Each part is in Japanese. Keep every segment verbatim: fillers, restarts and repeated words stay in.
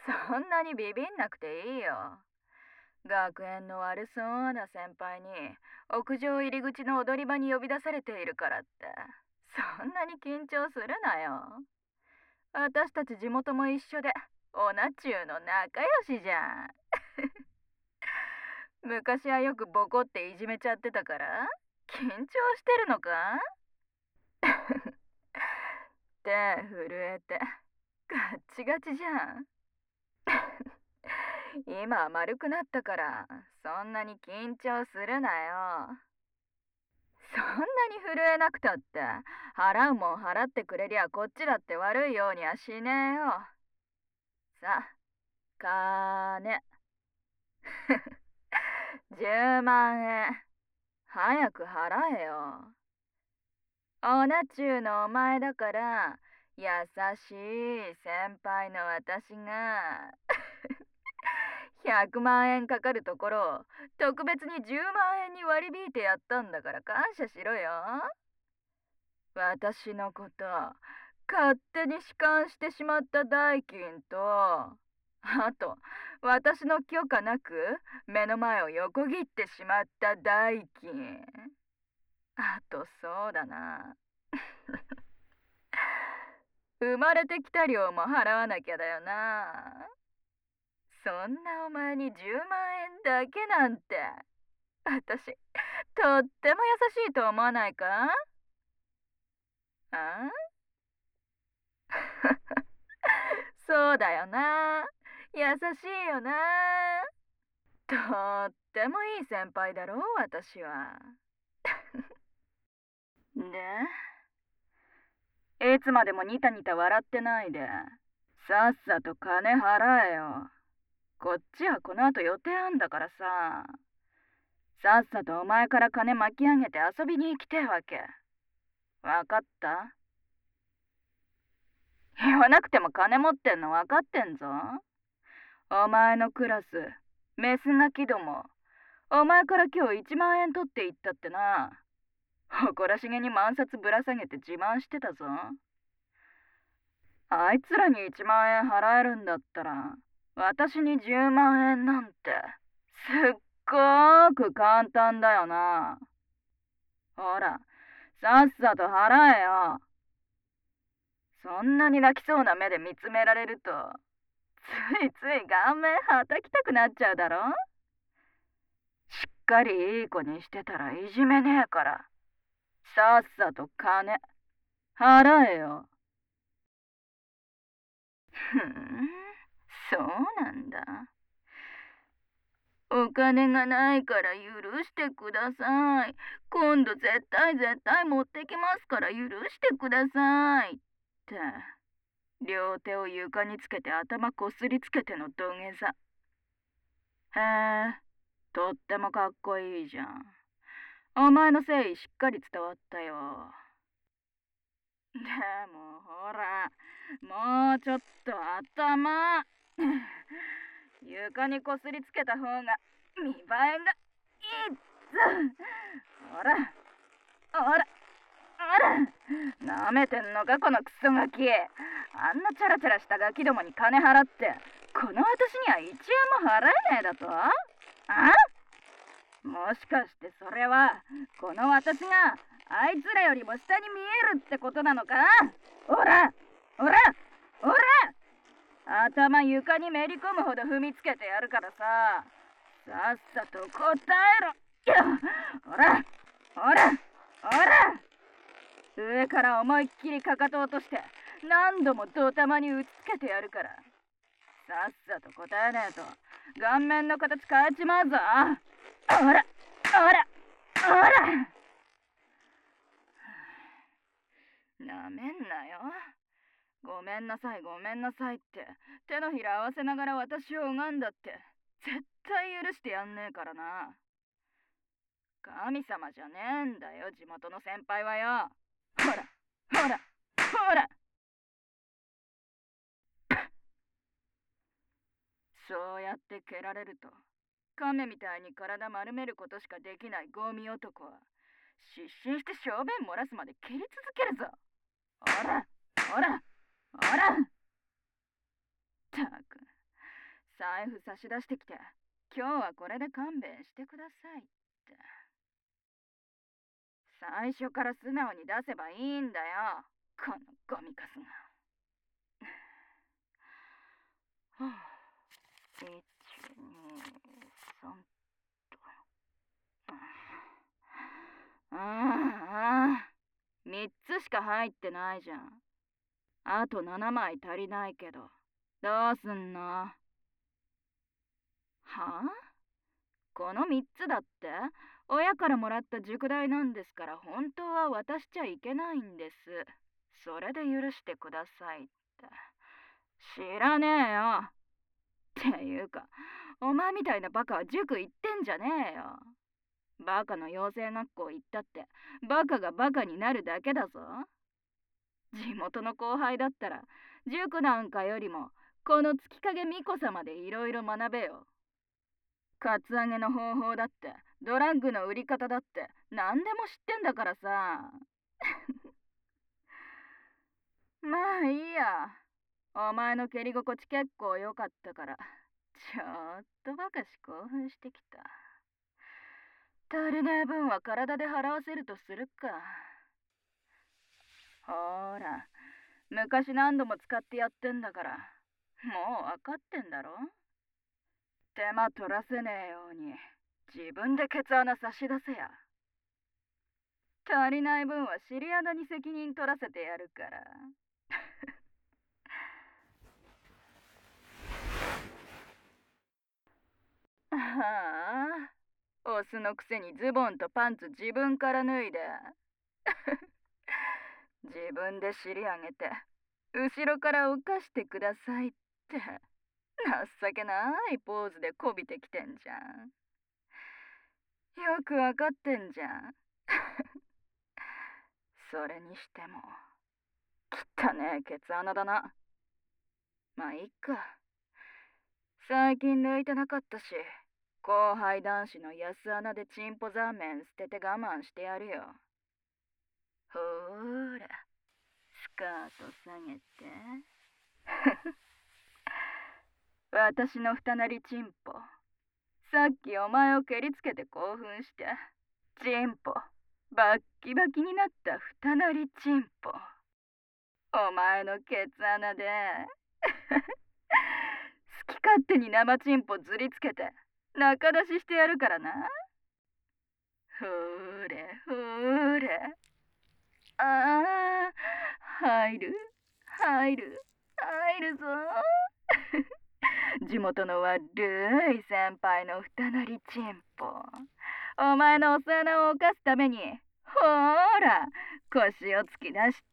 そんなにビビんなくていいよ。学園の悪そうな先輩に屋上入り口の踊り場に呼び出されているからって、そんなに緊張するなよ。私たち地元も一緒で、オナチューの仲良しじゃん。昔はよくボコっていじめちゃってたから、緊張してるのか？手震えて、ガッチガチじゃん。今は丸くなったから、そんなに緊張するなよ。そんなに震えなくたって、払うもん払ってくれりゃこっちだって悪いようにはしねえよ。さあ、金。じゅうまんえん。早く払えよ。オナチューのお前だから、優しい先輩の私がひゃくまん円かかるところを特別にじゅうまん円に割り引いてやったんだから感謝しろよ。私のこと、勝手に仕官してしまった代金と、あと、私の許可なく目の前を横切ってしまった代金。あと、そうだな。生まれてきた量も払わなきゃだよな。そんなお前にじゅうまん円だけなんて、私、とっても優しいと思わないか？あそうだよな。優しいよな。とってもいい先輩だろ、私は。で、いつまでもニタニタ笑ってないで、さっさと金払えよ。こっちはこの後予定あんだからさ。さっさとお前から金巻き上げて遊びに行きてえわけ。わかった？言わなくても金持ってんのわかってんぞ。お前のクラス、メスガキども、お前から今日いちまん円取っていったってな。誇らしげに万札ぶら下げて自慢してたぞ。あいつらにいちまん円払えるんだったら、私にじゅうまん円なんて、すっごーく簡単だよな。ほら、さっさと払えよ。そんなに泣きそうな目で見つめられると、ついつい顔面はたきたくなっちゃうだろ。しっかりいい子にしてたらいじめねえから、さっさと金、払えよ。ふん、そうなんだ。お金がないから許してください。今度絶対絶対持ってきますから許してください。って、両手を床につけて頭こすりつけての土下座。へえ、とってもかっこいいじゃん。お前の誠意しっかり伝わったよ。でもほら、もうちょっと頭。床にこすりつけた方が見栄えがいいっつ。ほら、ほら、ほら。なめてんのかこのクソガキ。あんなチャラチャラしたガキどもに金払って、この私にはいちえんも払えねえだと？あ？もしかしてそれは、この私があいつらよりも下に見えるってことなのか？ほらほらほら、頭床にめり込むほど踏みつけてやるからさ、さっさと答えろよ。ほらほらほら。上から思いっきりかかと落として何度もドタマに打ちつけてやるから、さっさと答えねえと顔面の形変えちまうぞ。ほらほらほら。なめんなよ。ごめんなさいごめんなさいって手のひら合わせながら私を拝んだって、絶対許してやんねえからな。神様じゃねえんだよ、地元の先輩はよ。ほらほらほら。そうやって蹴られると、亀みたいに体丸めることしかできないゴミ男は失神して小便漏らすまで蹴り続けるぞ。ほらほらほら。ったく、 財布差し出してきて、今日はこれで勘弁してくださいって。最初から素直に出せばいいんだよ、このゴミカスが。はあ、いち、に、さんと。ああ、みっつしか入ってないじゃん。あとななまい足りないけど、どうすんの？はあ？このみっつだって、親からもらった塾代なんですから、本当は渡しちゃいけないんです。それで許してくださいって。知らねえよ。っていうか、お前みたいなバカは塾行ってんじゃねえよ。バカの養成学校行ったって、バカがバカになるだけだぞ。地元の後輩だったら、塾なんかよりも、この月影巫女様でいろいろ学べよ。カツアゲの方法だって、ドラッグの売り方だって、何でも知ってんだからさ。まあいいや。お前の蹴り心地結構良かったから、ちょっとばかし興奮してきた。足りねえ分は体で払わせるとするか。ほーら、昔何度も使ってやってんだから、もう分かってんだろ？手間取らせねえように、自分でケツ穴差し出せや。足りない分は尻穴に責任取らせてやるから。はあ、オスのくせにズボンとパンツ自分から脱いで自分で尻上げて後ろから浮かしてくださいって情けないポーズでこびてきてんじゃん。よくわかってんじゃんそれにしても汚ねえケツ穴だな。まあいっか。最近抜いてなかったし、後輩男子の安穴でチンポザーメン捨てて我慢してやるよ。ほーら、スカート下げて私の二なりチンポ、さっきお前を蹴りつけて興奮してチンポバッキバキになった二なりチンポ、お前のケツ穴で好き勝手に生チンポずりつけて仲出ししてやるからな。ほーれほーれ、ああ、入る入る入るぞ地元の悪い先輩の二なりチンポ、お前のお世話を犯すために、ほーら腰を突き出して、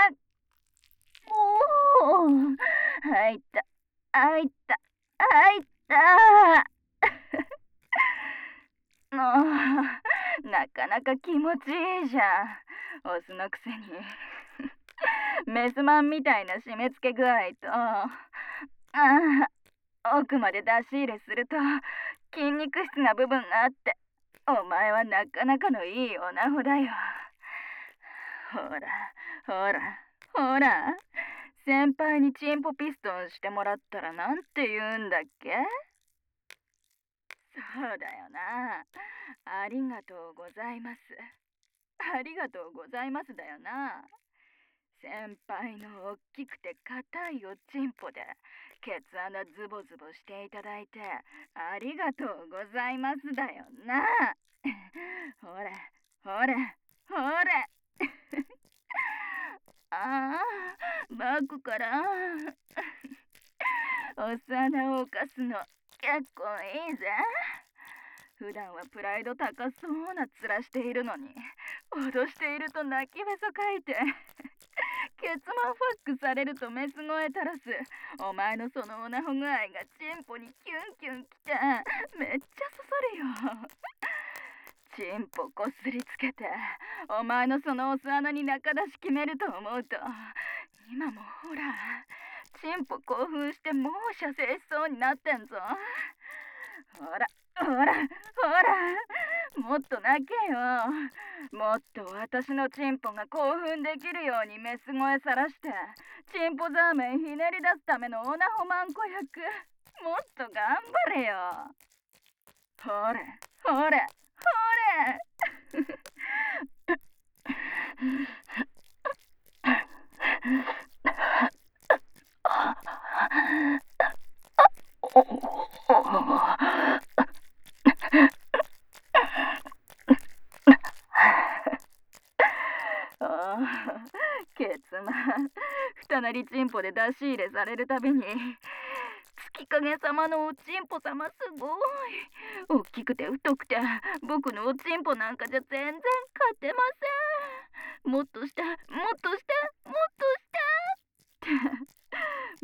おお、入った入った入ったもうなかなか気持ちいいじゃん、オスのくせにメスマンみたいな締め付け具合と、ああ、奥まで出し入れすると筋肉質な部分があって、お前はなかなかのいいオナホだよ。ほらほらほら、先輩にチンポピストンしてもらったらなんて言うんだっけ？そうだよな。ありがとうございます。ありがとうございますだよな。先輩の大きくて硬いおちんぽでケツ穴ズボズボしていただいてありがとうございますだよな。ほらほらほらああ、バッグからお皿を犯すの結構いいぜ。普段はプライド高そうな面しているのに、脅していると泣きべそかいてケツマンファックされるとメス声垂らすお前のそのオナホ具合がチンポにキュンキュンきてめっちゃ刺さるよ。チンポこすりつけてお前のそのお巣穴に中出し決めると思うと、今もほらチンポ興奮してもう射精しそうになってんぞ。ほらほらほら、もっと泣けよ。もっと私のチンポが興奮できるようにメス声さらしてチンポザーメンひねり出すためのオナホマン子役もっと頑張れよ。ほれほれほれああ、ケツマ、二なりチンポで出し入れされるたびに、月影様のおちんぽ様すごい。大きくて太くて、僕のおちんぽなんかじゃ全然勝てません。もっとして、もっとして、もっとしてって。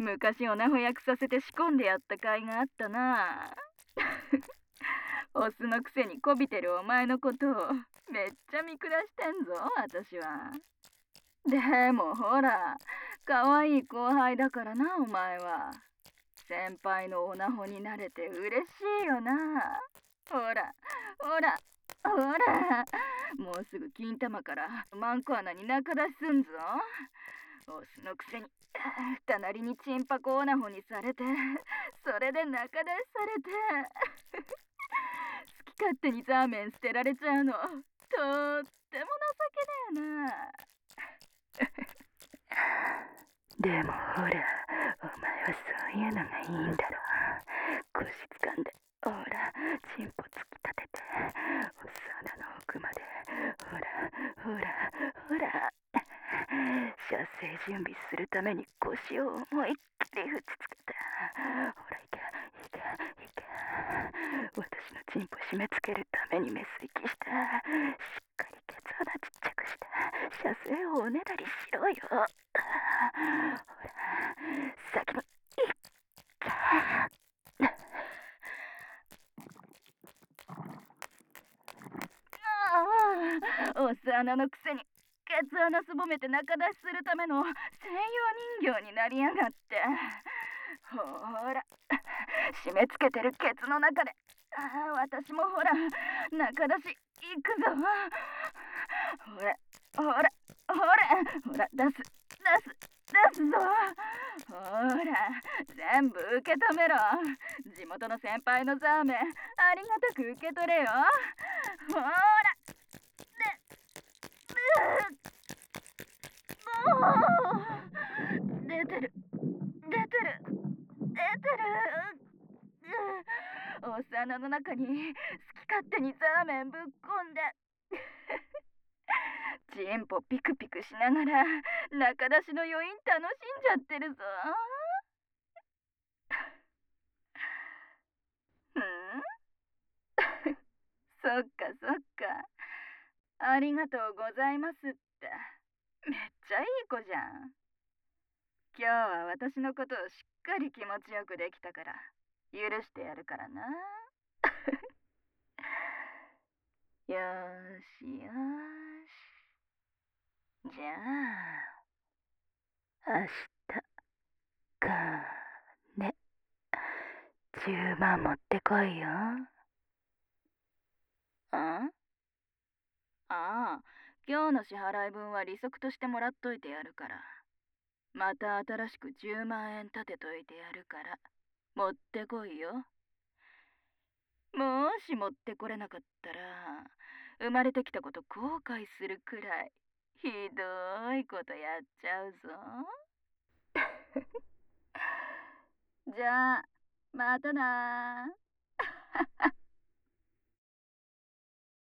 昔おなほ役させて仕込んでやった甲斐があったな。オスのくせにこびてるお前のことをめっちゃ見下してんぞ、私は。でもほら、可愛い後輩だからな、お前は。先輩のオナホになれて嬉しいよな。ほら、ほら、ほら。もうすぐ金玉からマンコ穴に中出しすんぞ。オスのくせに、二なりにチンパコオナホにされて、それで中出しされて。好き勝手にザーメン捨てられちゃうの、とっても情けねえな。でもほら、お前はそういうのがいいんだろ。腰掴んで、ほら、チンポ突き立てて、お巣穴の奥まで、ほら、ほら、ほら。射精準備するために腰を思いっきり打ちつけて、ほら、いけ、いけ、いけ。私のチンポ締め付けるためにメス行きして、しっかりケツ穴ちっちゃくして、射精をおねだりしろよ。ほら、先に、いっけ。ああ、お巣穴のくせにケツ穴すぼめて中出しするための専用人形になりやがって。ほら、締め付けてるケツの中で、ああ、私もほら、中出し行くぞ。ほら、ほら、ほら、ほら、出す、出す、出すぞ。ほら、全部受け止めろ。地元の先輩のザーメン、ありがたく受け取れよ。ほら、出てる、出てる、出てる。お巣穴の中に好き勝手にザーメンぶっ込んでチンポピクピクしながら中出しの余韻楽しんじゃってるぞ。んそっかそっか。ありがとうございますって。めっちゃいい子じゃん。今日は私のことをしっかり気持ちよくできたから許してやるからな。よーしよーし。じゃあ、明日かね。じゅうまん持ってこいよ。ん？ああ、今日の支払い分は利息としてもらっといてやるから。また新しくじゅうまんえん立てといてやるから持ってこいよ。もし持ってこれなかったら生まれてきたこと後悔するくらいひどいことやっちゃうぞ。じゃあまたな。